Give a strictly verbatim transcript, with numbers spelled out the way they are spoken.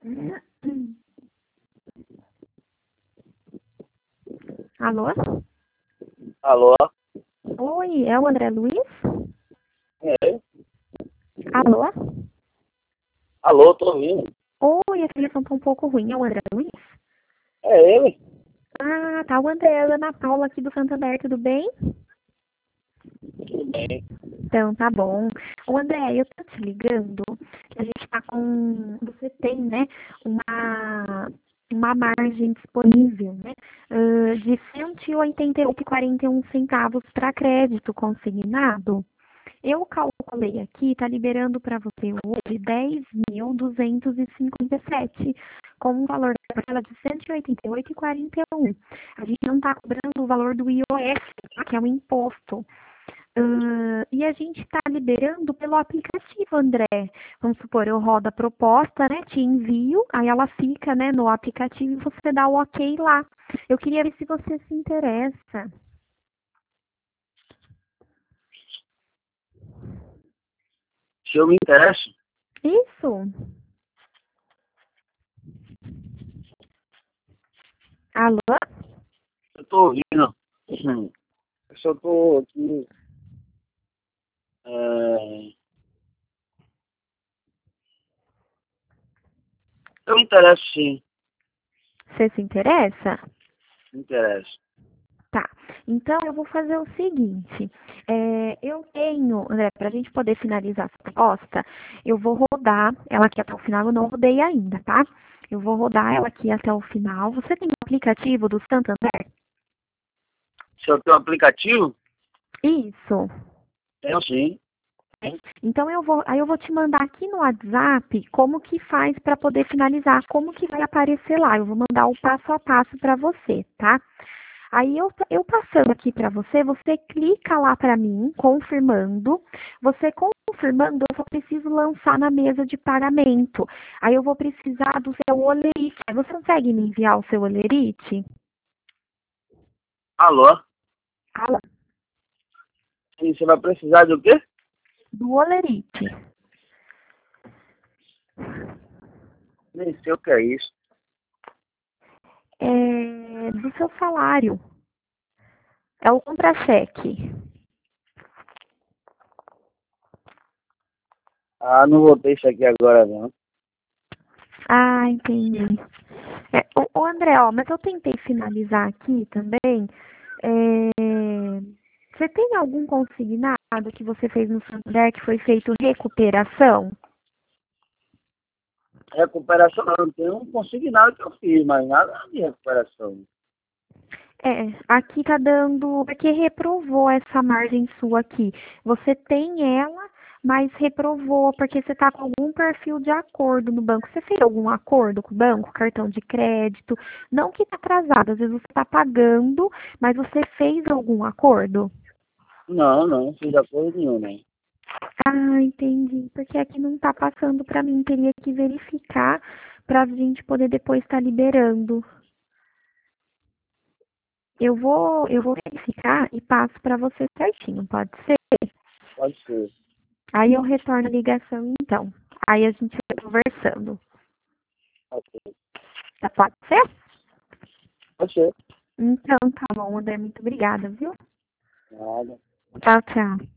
Alô? Alô? Oi, é o André Luiz? É. Alô? Alô, tô ouvindo. Oi, a ligação tá um pouco ruim. É o André Luiz? É ele? Ah, tá o André, Ana Paula aqui do Santander, tudo bem? Tudo bem. Então, tá bom. O André, eu tô te ligando, que a gente tá com... Você tem, né, uma, uma margem disponível, né, ãh, de cento e oitenta e oito reais e quarenta e um centavos para crédito consignado. Eu calculei aqui, tá liberando para você hoje dez mil duzentos e cinquenta e sete, com um valor da parcela de cento e oitenta e oito reais e quarenta e um. A gente não está cobrando o valor do I O F, tá? Que é o imposto. Uh, e a gente está liberando pelo aplicativo, André. Vamos supor, eu rodo a proposta, né? Te envio, aí ela fica, né, no aplicativo e você dá o ok lá. Eu queria ver se você se interessa. Se eu me interesso, Isso. Alô? eu tô ouvindo. Hum. Eu só tô aqui. É... Eu me interesso, sim. Você se interessa? Me interesso. Tá. Então eu vou fazer o seguinte. É, eu tenho, André, para a gente poder finalizar essa proposta, eu vou rodar ela aqui até o final. Eu não rodei ainda, tá? Eu vou rodar ela aqui até o final. Você tem o aplicativo do Santander? Se eu tenho um aplicativo, Isso. tenho sim. Então eu vou, aí eu vou te mandar aqui no WhatsApp como que faz para poder finalizar, como que vai aparecer lá. Eu vou mandar o passo a passo para você, tá? Aí eu, eu passando aqui para você, você clica lá para mim, confirmando. Você confirmando, eu só preciso lançar na mesa de pagamento. Aí eu vou precisar do seu olerite. Você consegue me enviar o seu olerite? Alô? Alô? E você vai precisar do quê? Do olerite. Nem sei o que é isso. É, do seu salário. É o contra-cheque. Ah, não vou ter isso aqui agora, não. Ah, entendi. É, o, o André, ó, mas eu tentei finalizar aqui também. É, você tem algum consignado que você fez no Santander que foi feito recuperação? Recuperação não. Tem um consignado que eu fiz, mas nada de recuperação. É, aqui tá dando, porque reprovou essa margem sua aqui. Você tem ela, mas reprovou porque você tá com algum perfil de acordo no banco. Você fez algum acordo com o banco, cartão de crédito? Não que tá atrasado, às vezes você tá pagando, mas você fez algum acordo? Não, não, não fiz acordo nenhum, né? Ah, entendi. Porque aqui não tá passando para mim. Teria que verificar para a gente poder depois estar liberando. Eu vou, eu vou verificar e passo para você certinho, pode ser? Pode ser. Aí eu retorno a ligação então. Aí a gente vai conversando. Ok. Tá, pode ser? Pode ser. Então tá bom, André. Muito obrigada, viu? Nada. Tchau, tchau.